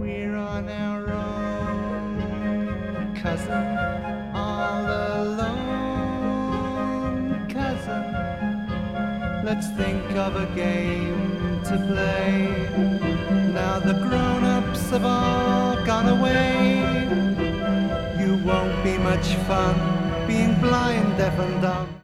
We're on our own, cousin, all alone, cousin. Let's think of a game to play. Now the grown-ups have all gone away. You won't be much fun being blind, deaf and dumb.